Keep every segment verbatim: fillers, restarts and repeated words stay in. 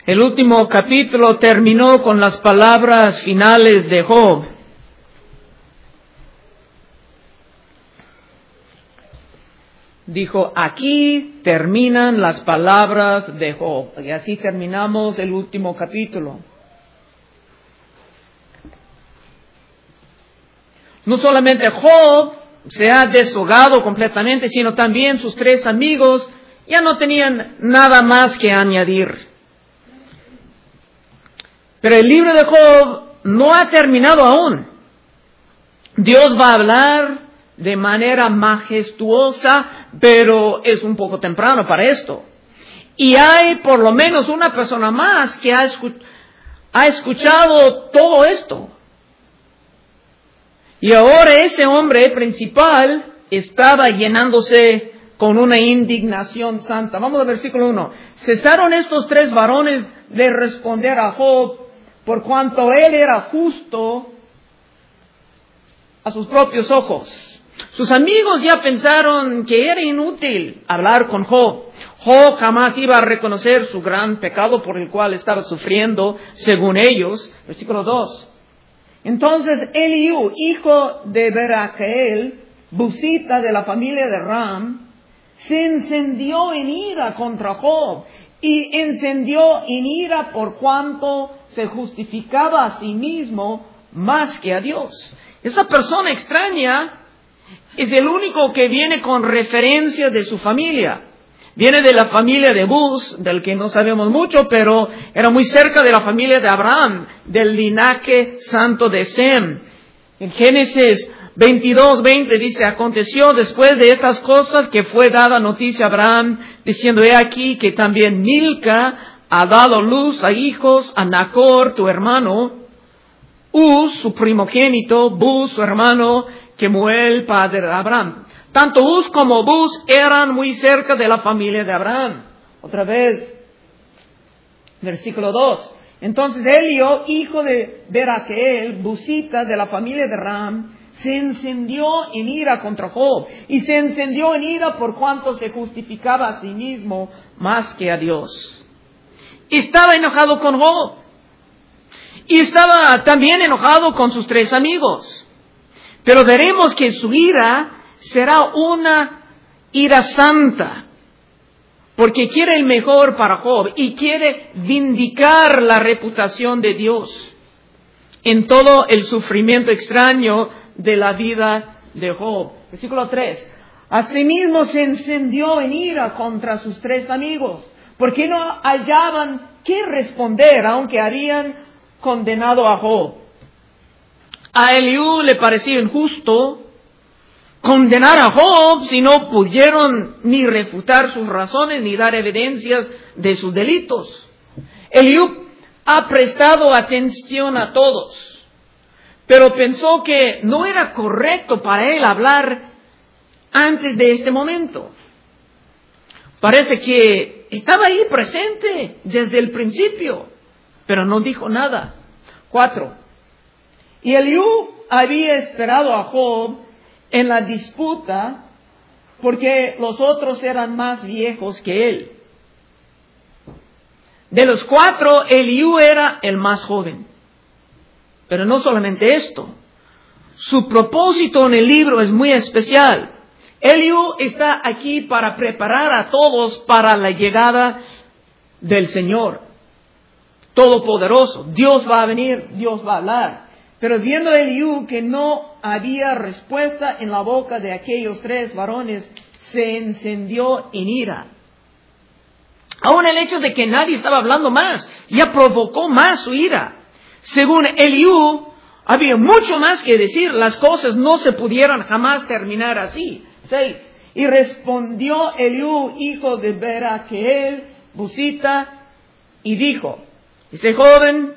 El último capítulo terminó con las palabras finales de Job. Dijo, aquí terminan las palabras de Job. Y así terminamos el último capítulo. No solamente Job se ha deshogado completamente, sino también sus tres amigos ya no tenían nada más que añadir. Pero el libro de Job no ha terminado aún. Dios va a hablar de manera majestuosa, pero es un poco temprano para esto. Y hay por lo menos una persona más que ha, escu- ha escuchado todo esto. Y ahora ese hombre principal estaba llenándose con una indignación santa. Vamos al versículo uno. Cesaron estos tres varones de responder a Job, por cuanto él era justo a sus propios ojos. Sus amigos ya pensaron que era inútil hablar con Job. Job jamás iba a reconocer su gran pecado por el cual estaba sufriendo, según ellos. Versículo dos. Entonces Eliú, hijo de Beraqueel, busita de la familia de Ram, se encendió en ira contra Job y encendió en ira por cuanto se justificaba a sí mismo más que a Dios. Esa persona extraña es el único que viene con referencia de su familia. Viene de la familia de Buz, del que no sabemos mucho, pero era muy cerca de la familia de Abraham, del linaje santo de Sem. En Génesis veintidós veinte dice, aconteció después de estas cosas que fue dada noticia a Abraham, diciendo, he aquí que también Milca ha dado luz a hijos, a Nacor, tu hermano, Uz, su primogénito, Buz, su hermano, Kemuel, padre de Abraham. Tanto Uz como Buz eran muy cerca de la familia de Abraham. Otra vez, versículo dos. Entonces Elio, hijo de Beraqueel, busita de la familia de Ram, se encendió en ira contra Job. Y se encendió en ira por cuanto se justificaba a sí mismo más que a Dios. Estaba enojado con Job. Y estaba también enojado con sus tres amigos. Pero veremos que su ira será una ira santa, porque quiere el mejor para Job y quiere vindicar la reputación de Dios en todo el sufrimiento extraño de la vida de Job. Versículo tres. Asimismo se encendió en ira contra sus tres amigos, porque no hallaban qué responder, aunque habían condenado a Job. A Eliú le pareció injusto condenar a Job si no pudieron ni refutar sus razones ni dar evidencias de sus delitos. Eliú ha prestado atención a todos, pero pensó que no era correcto para él hablar antes de este momento. Parece que estaba ahí presente desde el principio, pero no dijo nada. Cuatro. Y Eliú había esperado a Job en la disputa porque los otros eran más viejos que él. De los cuatro, Eliú era el más joven. Pero no solamente esto. Su propósito en el libro es muy especial. Eliú está aquí para preparar a todos para la llegada del Señor Todopoderoso. Dios va a venir, Dios va a hablar. Pero viendo Eliú que no había respuesta en la boca de aquellos tres varones, se encendió en ira. Aún el hecho de que nadie estaba hablando más, ya provocó más su ira. Según Eliú, había mucho más que decir. Las cosas no se pudieran jamás terminar así. Seis. Y respondió Eliú, hijo de Beraqueel, busita, y dijo, ese joven,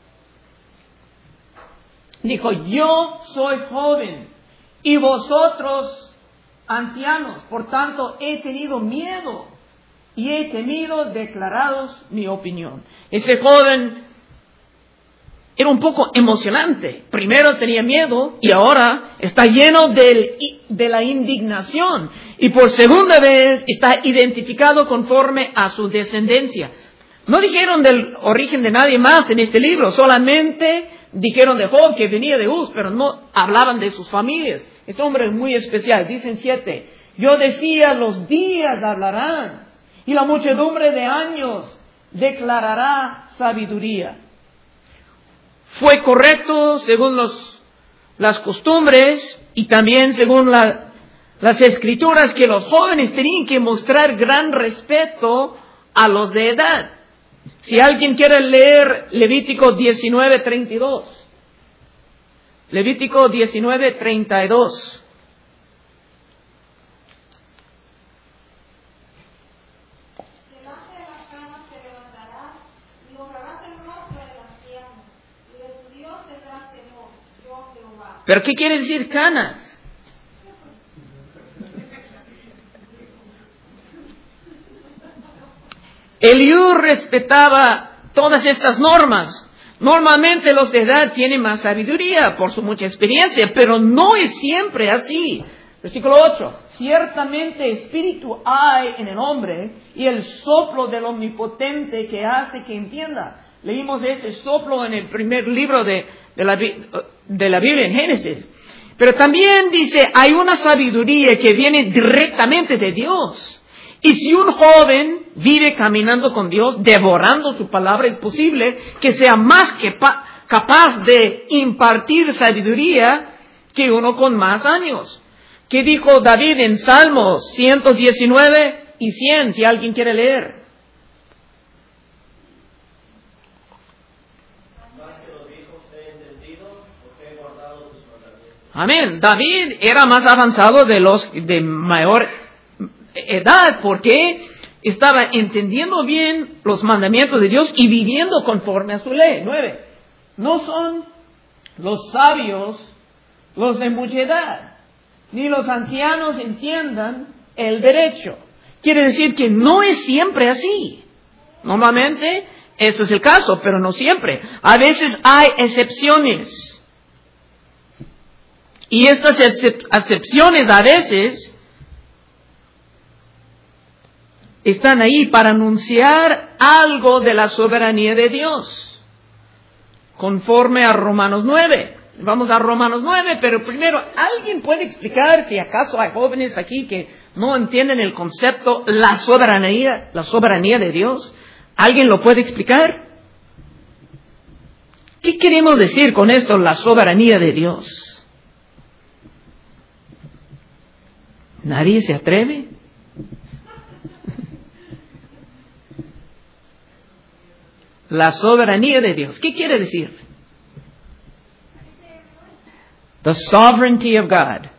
dijo, yo soy joven y vosotros ancianos, por tanto he tenido miedo y he temido declararos mi opinión. Ese joven era un poco emocionante. Primero tenía miedo y ahora está lleno del, de la indignación. Y por segunda vez está identificado conforme a su descendencia. No dijeron del origen de nadie más en este libro, solamente dijeron de Job que venía de Uz, pero no hablaban de sus familias. Este hombre es muy especial. Dicen siete, yo decía, los días hablarán, y la muchedumbre de años declarará sabiduría. Fue correcto según los, las costumbres y también según la, las escrituras que los jóvenes tenían que mostrar gran respeto a los de edad. Si alguien quiere leer Levítico diecinueve treinta y dos. Levítico diecinueve treinta y dos. Delante de la cama te levantarás y honrarás el rostro del anciano, y de tu Dios tendrás temor, yo Jehová. ¿Pero qué quiere decir canas? Eliú respetaba todas estas normas. Normalmente los de edad tienen más sabiduría por su mucha experiencia, pero no es siempre así. Versículo ocho. Ciertamente espíritu hay en el hombre y el soplo del omnipotente que hace que entienda. Leímos ese soplo en el primer libro de, de, la, de la Biblia, en Génesis. Pero también dice, hay una sabiduría que viene directamente de Dios. Y si un joven vive caminando con Dios, devorando su palabra, es posible que sea más que pa- capaz de impartir sabiduría que uno con más años. ¿Qué dijo David en Salmos ciento diecinueve y cien? Si alguien quiere leer. Amén. David era más avanzado de los de mayor edad porque estaba entendiendo bien los mandamientos de Dios y viviendo conforme a su ley. Nueve. No son los sabios los de mucha edad, ni los ancianos entiendan el derecho. Quiere decir que no es siempre así. Normalmente ese es el caso, pero no siempre. A veces hay excepciones. Y estas excepciones a veces están ahí para anunciar algo de la soberanía de Dios, conforme a Romanos nueve. Vamos a Romanos nueve, pero primero, ¿alguien puede explicar si acaso hay jóvenes aquí que no entienden el concepto, la soberanía, la soberanía de Dios? ¿Alguien lo puede explicar? ¿Qué queremos decir con esto, la soberanía de Dios? ¿Nadie se atreve? La soberanía de Dios. ¿Qué quiere decir? The sovereignty of God.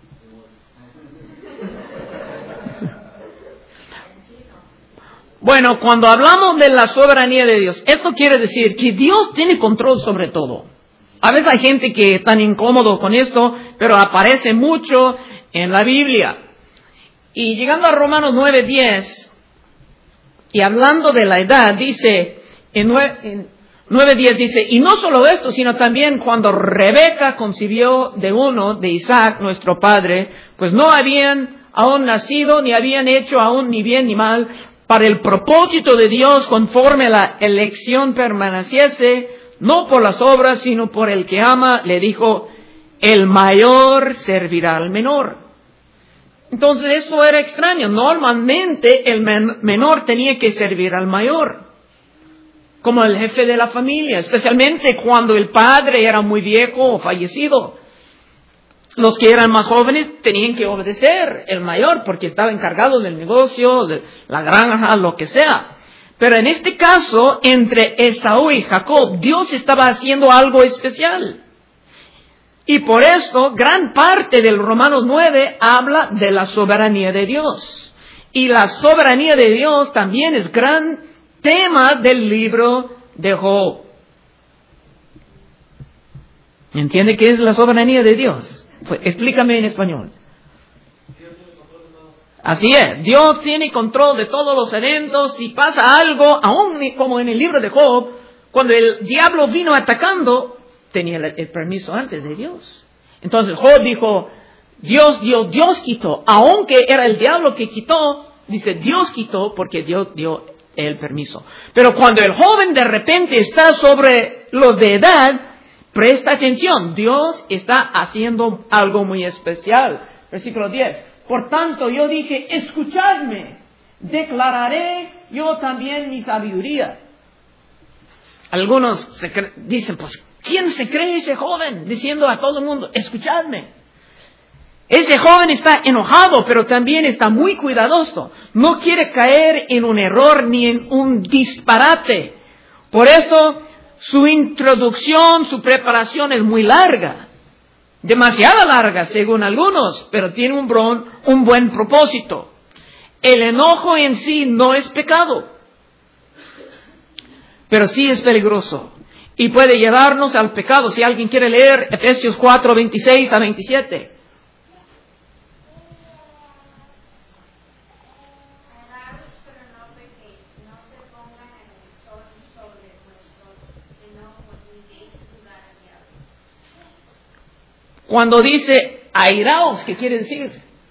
Bueno, cuando hablamos de la soberanía de Dios, esto quiere decir que Dios tiene control sobre todo. A veces hay gente que es tan incómodo con esto, pero aparece mucho en la Biblia. Y llegando a Romanos nueve diez, y hablando de la edad, dice, en nueve diez dice, y no solo esto, sino también cuando Rebeca concibió de uno, de Isaac, nuestro padre, pues no habían aún nacido, ni habían hecho aún ni bien ni mal, para el propósito de Dios, conforme la elección permaneciese, no por las obras, sino por el que ama, le dijo, el mayor servirá al menor. Entonces eso era extraño. Normalmente el men- menor tenía que servir al mayor, como el jefe de la familia, especialmente cuando el padre era muy viejo o fallecido. Los que eran más jóvenes tenían que obedecer el mayor porque estaba encargado del negocio, de la granja, lo que sea. Pero en este caso, entre Esaú y Jacob, Dios estaba haciendo algo especial. Y por eso, gran parte del Romanos nueve habla de la soberanía de Dios. Y la soberanía de Dios también es gran tema del libro de Job. ¿Entiende qué es la soberanía de Dios? Pues, explícame en español. Así es, Dios tiene control de todos los eventos. Si pasa algo, aún como en el libro de Job, cuando el diablo vino atacando, tenía el, el permiso antes de Dios. Entonces Job dijo, Dios dio, Dios quitó. Aunque era el diablo que quitó, dice Dios quitó porque Dios dio el permiso. Pero cuando el joven de repente está sobre los de edad, presta atención, Dios está haciendo algo muy especial. Versículo diez. Por tanto, yo dije, escuchadme, declararé yo también mi sabiduría. Algunos se cre- dicen, pues, ¿quién se cree ese joven? Diciendo a todo el mundo, escuchadme. Ese joven está enojado, pero también está muy cuidadoso. No quiere caer en un error ni en un disparate. Por eso, su introducción, su preparación es muy larga. Demasiado larga, según algunos, pero tiene un, bron, un buen propósito. El enojo en sí no es pecado, pero sí es peligroso y puede llevarnos al pecado. Si alguien quiere leer Efesios cuatro, veintiséis a veintisiete. Cuando dice airaos, ¿qué quiere decir?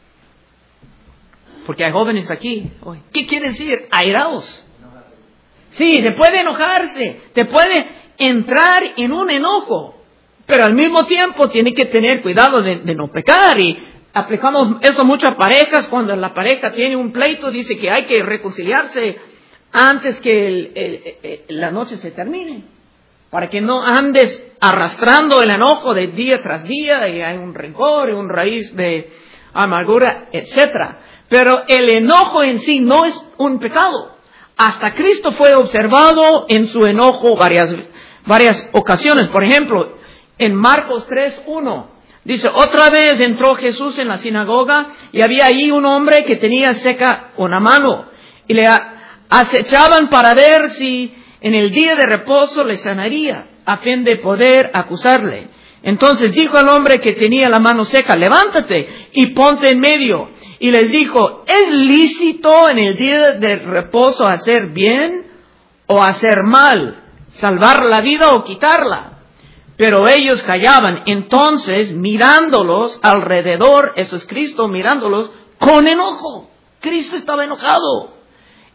Porque hay jóvenes aquí hoy. ¿Qué quiere decir airaos? Sí, se puede enojarse, te puede entrar en un enojo, pero al mismo tiempo tiene que tener cuidado de, de no pecar. Y aplicamos eso mucho a parejas. Cuando la pareja tiene un pleito, dice que hay que reconciliarse antes que el, el, el, la noche se termine, para que no andes arrastrando el enojo de día tras día y hay un rencor y un raíz de amargura, etcétera. Pero el enojo en sí no es un pecado. Hasta Cristo fue observado en su enojo varias, varias ocasiones. Por ejemplo, en Marcos tres, uno, dice, otra vez entró Jesús en la sinagoga y había ahí un hombre que tenía seca una mano. Y le acechaban para ver si en el día de reposo le sanaría, a fin de poder acusarle. Entonces dijo al hombre que tenía la mano seca, levántate y ponte en medio. Y les dijo, ¿es lícito en el día de reposo hacer bien o hacer mal? ¿Salvar la vida o quitarla? Pero ellos callaban. Entonces, mirándolos alrededor, eso es Cristo mirándolos con enojo. Cristo estaba enojado.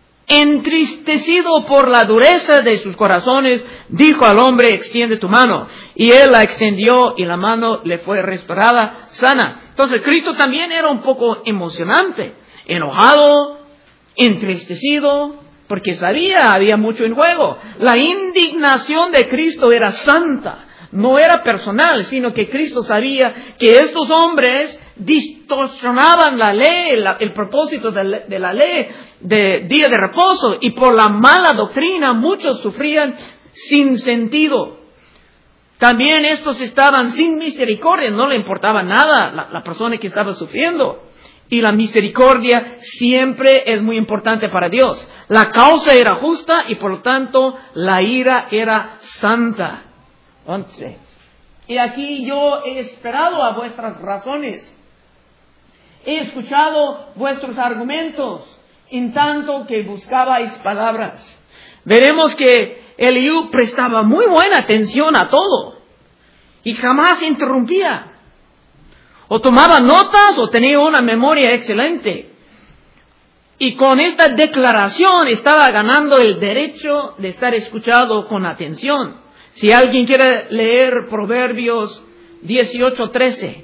Entristecido por la dureza de sus corazones, dijo al hombre, extiende tu mano. Y él la extendió y la mano le fue restaurada sana. Entonces Cristo también era un poco emocionante, enojado, entristecido, porque sabía, había mucho en juego. La indignación de Cristo era santa, no era personal, sino que Cristo sabía que estos hombres distorsionaban la ley, la, el propósito de la, de la ley de día de reposo, y por la mala doctrina muchos sufrían sin sentido. También estos estaban sin misericordia, no le importaba nada la, la persona que estaba sufriendo. Y la misericordia siempre es muy importante para Dios. La causa era justa y por lo tanto la ira era santa. once. Y aquí yo he esperado a vuestras razones. He escuchado vuestros argumentos, en tanto que buscabais palabras. Veremos que Eliú prestaba muy buena atención a todo y jamás interrumpía. O tomaba notas o tenía una memoria excelente. Y con esta declaración estaba ganando el derecho de estar escuchado con atención. Si alguien quiere leer Proverbios dieciocho, trece.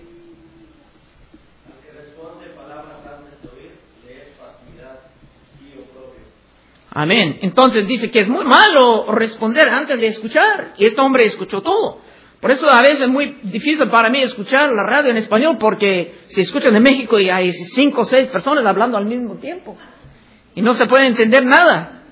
Amén. Entonces dice que es muy malo responder antes de escuchar. Y este hombre escuchó todo. Por eso a veces es muy difícil para mí escuchar la radio en español, porque se escuchan en México y hay cinco o seis personas hablando al mismo tiempo. Y no se puede entender nada.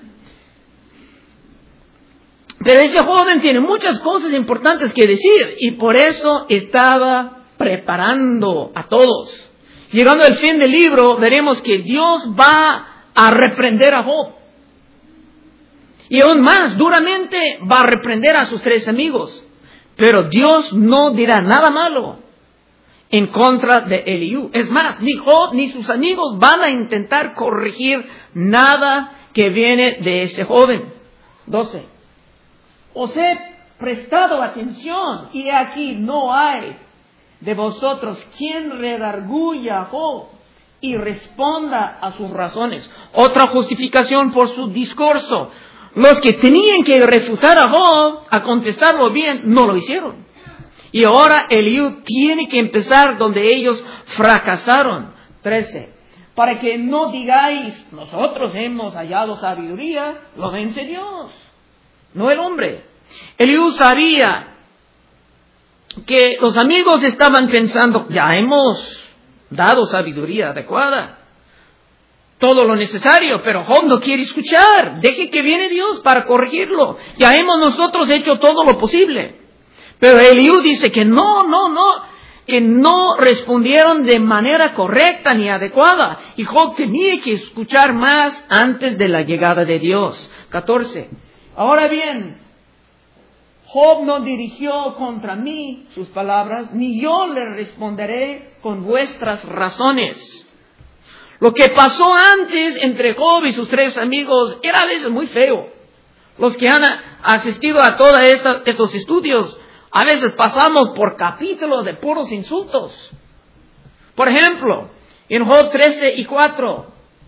Pero ese joven tiene muchas cosas importantes que decir y por eso estaba preparando a todos. Llegando al fin del libro, veremos que Dios va a reprender a Job. Y aún más, duramente va a reprender a sus tres amigos. Pero Dios no dirá nada malo en contra de Eliú. Es más, ni Job ni sus amigos van a intentar corregir nada que viene de ese joven. doce. Os he prestado atención y aquí no hay de vosotros quien redarguya a Job y responda a sus razones. Otra justificación por su discurso. Los que tenían que refutar a Job, a contestarlo bien, no lo hicieron. Y ahora Eliú tiene que empezar donde ellos fracasaron. trece. Para que no digáis, nosotros hemos hallado sabiduría, lo vence Dios, no el hombre. Eliú sabía que los amigos estaban pensando, ya hemos dado sabiduría adecuada, todo lo necesario, pero Job no quiere escuchar. Deje que viene Dios para corregirlo. Ya hemos nosotros hecho todo lo posible. Pero Eliú dice que no, no, no, que no respondieron de manera correcta ni adecuada. Y Job tenía que escuchar más antes de la llegada de Dios. catorce. Ahora bien, Job no dirigió contra mí sus palabras, ni yo le responderé con vuestras razones. Lo que pasó antes entre Job y sus tres amigos era a veces muy feo. Los que han asistido a todos estos estudios, a veces pasamos por capítulos de puros insultos. Por ejemplo, en Job trece y cuatro,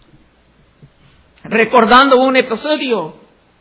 recordando un episodio,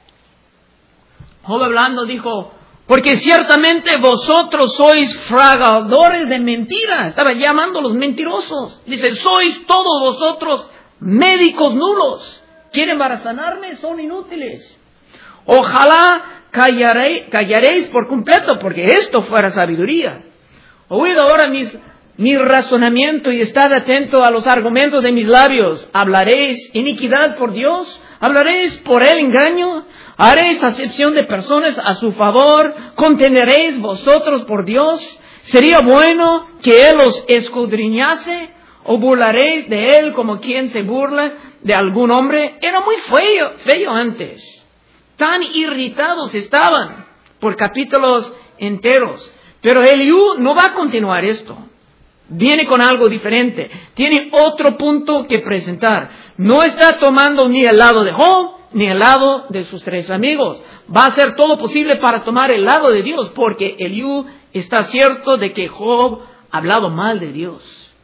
Job hablando dijo, porque ciertamente vosotros sois fragadores de mentiras. Estaba llamando a los mentirosos. Dice, sois todos vosotros médicos nulos. ¿Quieren para sanarme? Son inútiles. Ojalá callaréis, callaréis por completo, porque esto fuera sabiduría. Oíd ahora mis, mi razonamiento y estad atento a los argumentos de mis labios. ¿Hablaréis iniquidad por Dios? ¿Hablaréis por él engaño? ¿Haréis acepción de personas a su favor? ¿Conteneréis vosotros por Dios? ¿Sería bueno que él os escudriñase? ¿O burlaréis de él como quien se burla de algún hombre? Era muy feo, feo antes. Tan irritados estaban por capítulos enteros. Pero Eliú no va a continuar esto. Viene con algo diferente. Tiene otro punto que presentar. No está tomando ni el lado de Job, ni el lado de sus tres amigos. Va a hacer todo posible para tomar el lado de Dios, porque Eliú está cierto de que Job ha hablado mal de Dios.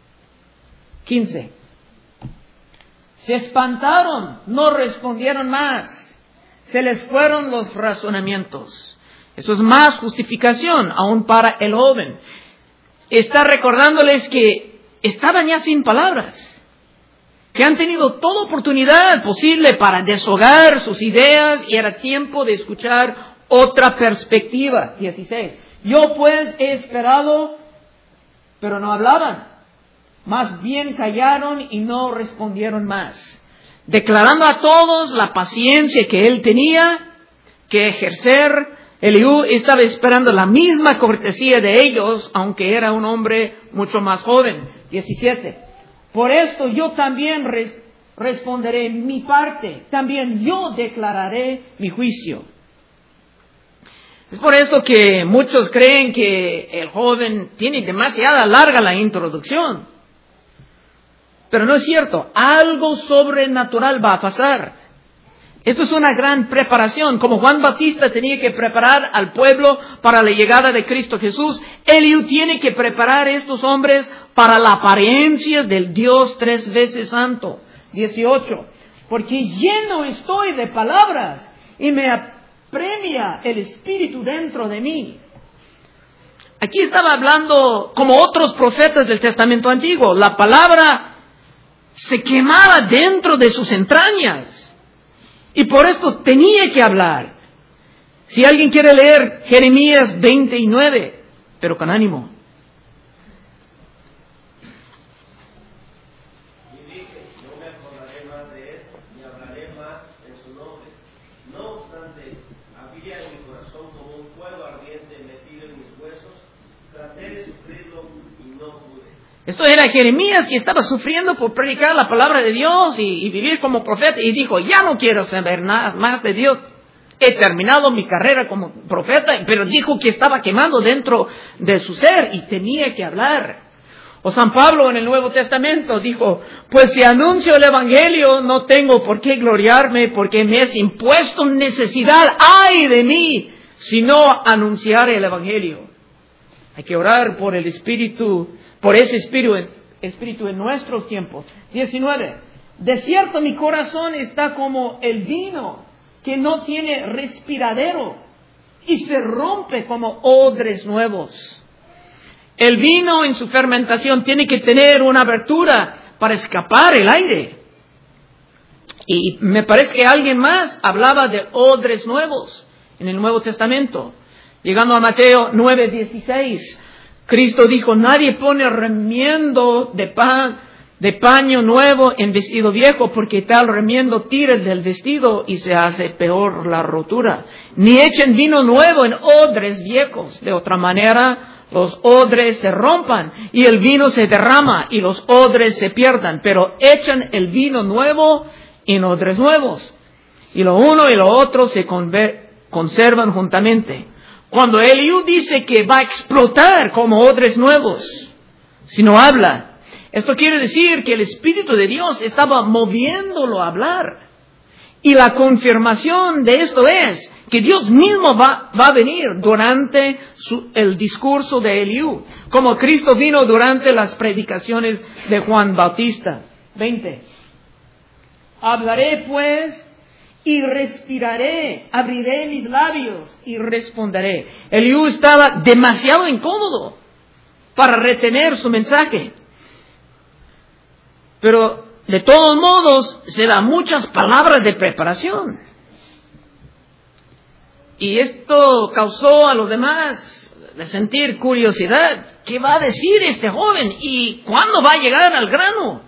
quince. Se espantaron, no respondieron más. Se les fueron los razonamientos. Eso es más justificación aún para el joven. Está recordándoles que estaban ya sin palabras, que han tenido toda oportunidad posible para deshogar sus ideas y era tiempo de escuchar otra perspectiva. dieciséis. Yo pues he esperado, pero no hablaban. Más bien callaron y no respondieron más. Declarando a todos la paciencia que él tenía que ejercer, Eliú estaba esperando la misma cortesía de ellos, aunque era un hombre mucho más joven. diecisiete. Por esto yo también res- responderé mi parte, también yo declararé mi juicio. Es por esto que muchos creen que el joven tiene demasiada larga la introducción. Pero no es cierto, algo sobrenatural va a pasar. Esto es una gran preparación, como Juan Bautista tenía que preparar al pueblo para la llegada de Cristo Jesús. Eliú tiene que preparar a estos hombres para la apariencia del Dios tres veces santo. dieciocho. Porque lleno estoy de palabras y me apremia el Espíritu dentro de mí. Aquí estaba hablando como otros profetas del Testamento Antiguo. La palabra se quemaba dentro de sus entrañas. Y por esto tenía que hablar. Si alguien quiere leer Jeremías veintinueve, pero con ánimo. Y dije, no me acordaré más de él, ni hablaré más en su nombre. No obstante, había en mi corazón como un fuego ardiente metido en mis huesos. Traté de sufrirlo y no pude. Esto era Jeremías, que estaba sufriendo por predicar la palabra de Dios y, y vivir como profeta. Y dijo, ya no quiero saber nada más de Dios. He terminado mi carrera como profeta, pero dijo que estaba quemando dentro de su ser y tenía que hablar. O San Pablo en el Nuevo Testamento dijo, pues si anuncio el Evangelio no tengo por qué gloriarme porque me es impuesto necesidad. ¡Ay de mí! Si no anunciar el Evangelio. Hay que orar por el Espíritu, por ese Espíritu, espíritu en nuestros tiempos. diecinueve. De cierto mi corazón está como el vino que no tiene respiradero y se rompe como odres nuevos. El vino en su fermentación tiene que tener una abertura para escapar el aire. Y me parece que alguien más hablaba de odres nuevos en el Nuevo Testamento. Llegando a Mateo nueve dieciséis, Cristo dijo, nadie pone remiendo de, pan, de paño nuevo en vestido viejo, porque tal remiendo tira del vestido y se hace peor la rotura. Ni echen vino nuevo en odres viejos. De otra manera, los odres se rompan y el vino se derrama y los odres se pierdan. Pero echan el vino nuevo en odres nuevos. Y lo uno y lo otro se conservan juntamente. Cuando Eliú dice que va a explotar como odres nuevos, si no habla, esto quiere decir que el Espíritu de Dios estaba moviéndolo a hablar. Y la confirmación de esto es que Dios mismo va, va a venir durante su, el discurso de Eliú, como Cristo vino durante las predicaciones de Juan Bautista. veinte. Hablaré pues y respiraré, abriré mis labios y responderé. Eliú estaba demasiado incómodo para retener su mensaje. Pero de todos modos se da muchas palabras de preparación. Y esto causó a los demás de sentir curiosidad. ¿Qué va a decir este joven? ¿Y cuándo va a llegar al grano?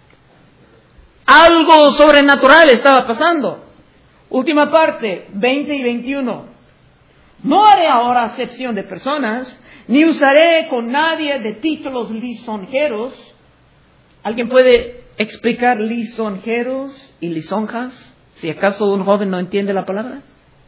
Algo sobrenatural estaba pasando. Última parte, veinte y veintiuno. No haré ahora acepción de personas, ni usaré con nadie de títulos lisonjeros. ¿Alguien puede explicar lisonjeros y lisonjas? Si acaso un joven no entiende la palabra.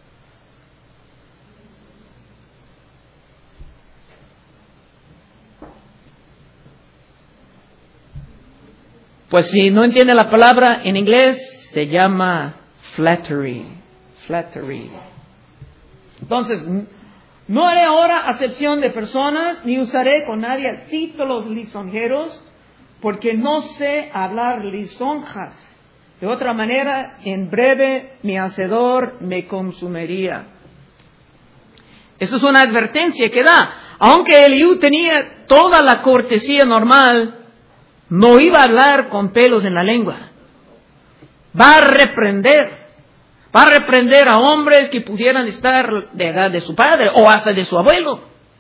Pues si no entiende la palabra en inglés, se llama flattery. Flattery. Entonces, no haré ahora acepción de personas, ni usaré con nadie títulos lisonjeros, porque no sé hablar lisonjas. De otra manera, en breve mi hacedor me consumiría. Eso es una advertencia que da. Aunque Eliú tenía toda la cortesía normal, no iba a hablar con pelos en la lengua. Va a reprender. Va a reprender a hombres que pudieran estar de edad de su padre o hasta de su abuelo.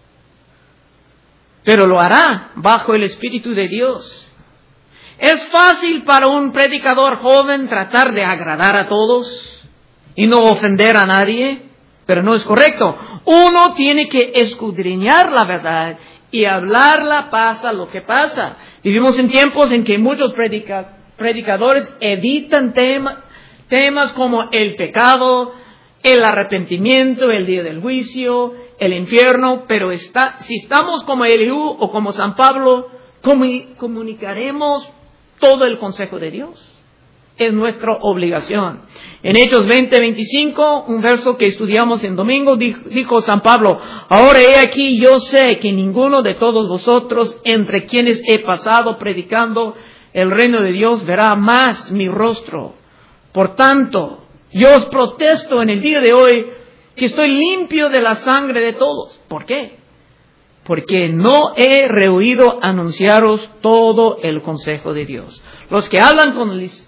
Pero lo hará bajo el Espíritu de Dios. Es fácil para un predicador joven tratar de agradar a todos y no ofender a nadie, pero no es correcto. Uno tiene que escudriñar la verdad y hablarla pasa lo que pasa. Vivimos en tiempos en que muchos predica, predicadores evitan tema, temas como el pecado, el arrepentimiento, el día del juicio, el infierno, pero está, si estamos como Eliú o como San Pablo, comunicaremos todo el consejo de Dios. Es nuestra obligación. En Hechos veinte veinticinco, un verso que estudiamos en domingo, dijo, dijo San Pablo, ahora he aquí, yo sé que ninguno de todos vosotros, entre quienes he pasado predicando el reino de Dios, verá más mi rostro. Por tanto, yo os protesto en el día de hoy que estoy limpio de la sangre de todos. ¿Por qué? Porque no he rehuido anunciaros todo el consejo de Dios. Los que hablan con lis-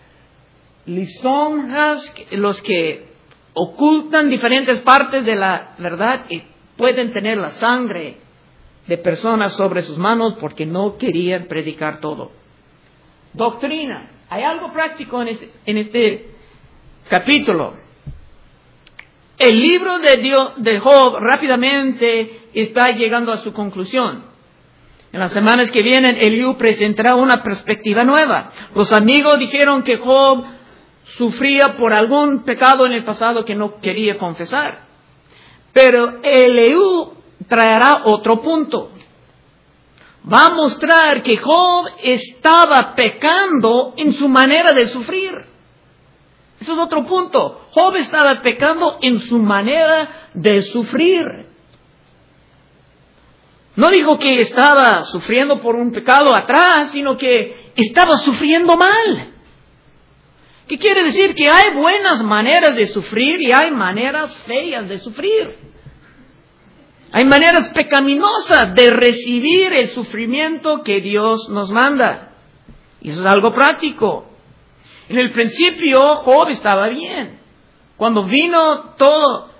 lisonjas, los que ocultan diferentes partes de la verdad y pueden tener la sangre de personas sobre sus manos porque no querían predicar todo. Doctrina. Hay algo práctico en este, en este capítulo. El libro de, Dios, de Job rápidamente está llegando a su conclusión. En las semanas que vienen, Eliú presentará una perspectiva nueva. Los amigos dijeron que Job sufría por algún pecado en el pasado que no quería confesar. Pero Eliú traerá otro punto. Va a mostrar que Job estaba pecando en su manera de sufrir. Eso es otro punto. Job estaba pecando en su manera de sufrir. No dijo que estaba sufriendo por un pecado atrás, sino que estaba sufriendo mal. ¿Qué quiere decir? Que hay buenas maneras de sufrir y hay maneras feas de sufrir. Hay maneras pecaminosas de recibir el sufrimiento que Dios nos manda. Y eso es algo práctico. En el principio, Job estaba bien. Cuando vino todo,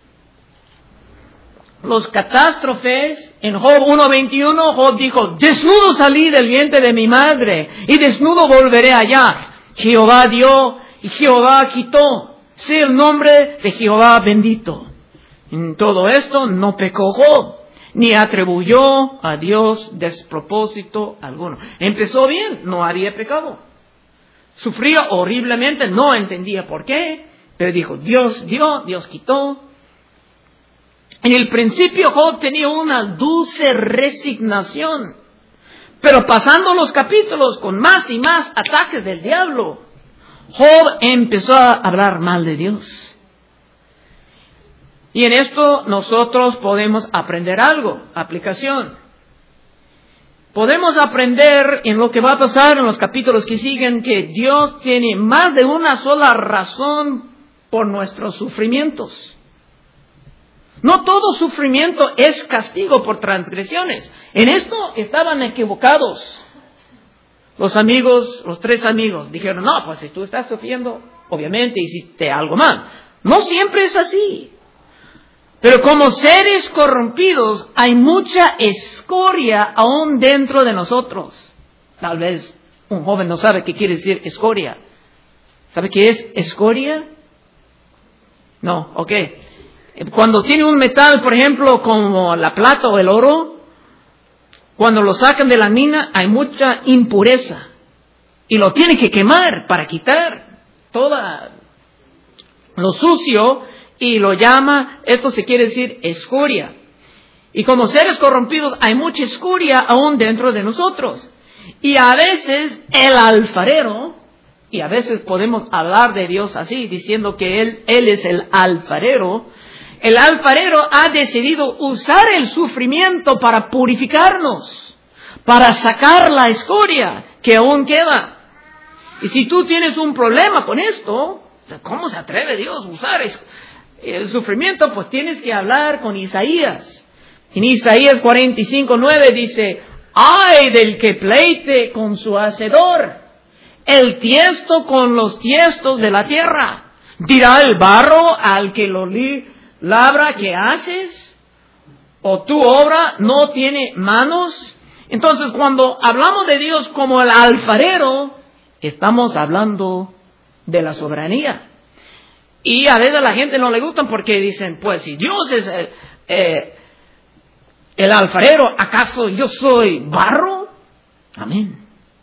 los catástrofes, en Job uno veintiuno, Job dijo, desnudo salí del vientre de mi madre, y desnudo volveré allá. Jehová dio, y Jehová quitó. Sea el nombre de Jehová bendito. En todo esto no pecó Job, ni atribuyó a Dios despropósito alguno. Empezó bien, no había pecado. Sufría horriblemente, no entendía por qué, pero dijo, Dios dio, Dios quitó. En el principio Job tenía una dulce resignación, pero pasando los capítulos con más y más ataques del diablo, Job empezó a hablar mal de Dios. Y en esto nosotros podemos aprender algo, aplicación. Podemos aprender en lo que va a pasar en los capítulos que siguen que Dios tiene más de una sola razón por nuestros sufrimientos. No todo sufrimiento es castigo por transgresiones. En esto estaban equivocados. Los amigos, los tres amigos, dijeron, no, pues si tú estás sufriendo, obviamente hiciste algo mal. No siempre es así. Pero como seres corrompidos, hay mucha escoria aún dentro de nosotros. Tal vez un joven no sabe qué quiere decir escoria. ¿Sabe qué es escoria? No, ok. Cuando tiene un metal, por ejemplo, como la plata o el oro, cuando lo sacan de la mina, hay mucha impureza. Y lo tienen que quemar para quitar toda lo sucio. Y lo llama, esto se quiere decir escoria. Y como seres corrompidos hay mucha escoria aún dentro de nosotros. Y a veces el alfarero, y a veces podemos hablar de Dios así, diciendo que Él, Él es el alfarero. El alfarero ha decidido usar el sufrimiento para purificarnos, para sacar la escoria que aún queda. Y si tú tienes un problema con esto, ¿cómo se atreve Dios a usar eso? El sufrimiento, pues tienes que hablar con Isaías. En Isaías cuarenta y cinco, nueve dice, ay del que pleite con su hacedor, el tiesto con los tiestos de la tierra. Dirá el barro al que lo li- labra, ¿qué haces? ¿O tu obra no tiene manos? Entonces, cuando hablamos de Dios como el alfarero, estamos hablando de la soberanía. Y a veces a la gente no le gustan porque dicen, pues si Dios es el, eh, el alfarero, ¿acaso yo soy barro? Amén.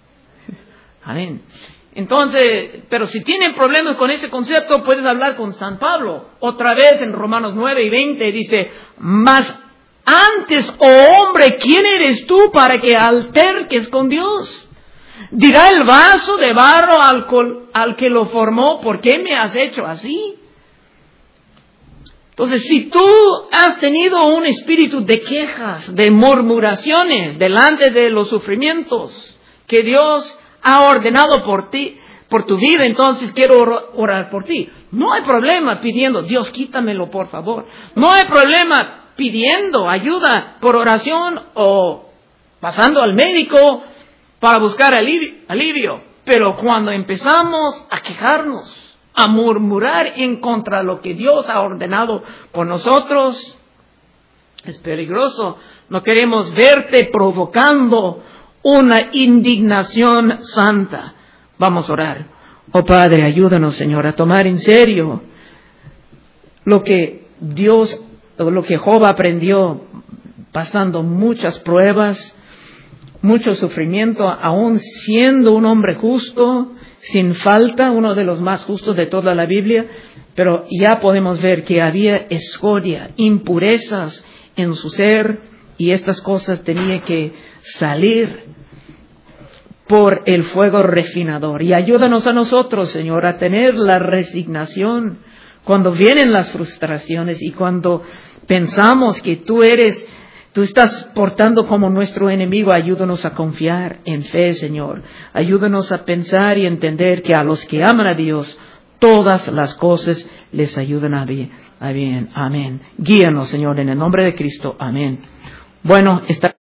Amén. Entonces, pero si tienen problemas con ese concepto, puedes hablar con San Pablo. Otra vez en Romanos nueve y veinte dice, mas antes, oh hombre, ¿quién eres tú para que alterques con Dios? Dirá el vaso de barro al, col, al que lo formó, ¿por qué me has hecho así? Entonces, si tú has tenido un espíritu de quejas, de murmuraciones delante de los sufrimientos que Dios ha ordenado por ti, por tu vida, entonces quiero orar por ti. No hay problema pidiendo, Dios, quítamelo por favor. No hay problema pidiendo ayuda por oración o pasando al médico para buscar alivio. Pero cuando empezamos a quejarnos, a murmurar en contra de lo que Dios ha ordenado por nosotros, es peligroso. No queremos verte provocando una indignación santa. Vamos a orar. Oh Padre, ayúdanos, Señor, a tomar en serio lo que Dios, lo que Job aprendió pasando muchas pruebas, mucho sufrimiento, aún siendo un hombre justo, sin falta, uno de los más justos de toda la Biblia, pero ya podemos ver que había escoria, impurezas en su ser, y estas cosas tenían que salir por el fuego refinador. Y ayúdanos a nosotros, Señor, a tener la resignación cuando vienen las frustraciones y cuando pensamos que tú eres Tú estás portando como nuestro enemigo. Ayúdanos a confiar en fe, Señor. Ayúdanos a pensar y entender que a los que aman a Dios, todas las cosas les ayudan a bien. A bien. Amén. Guíanos, Señor, en el nombre de Cristo. Amén. Bueno, está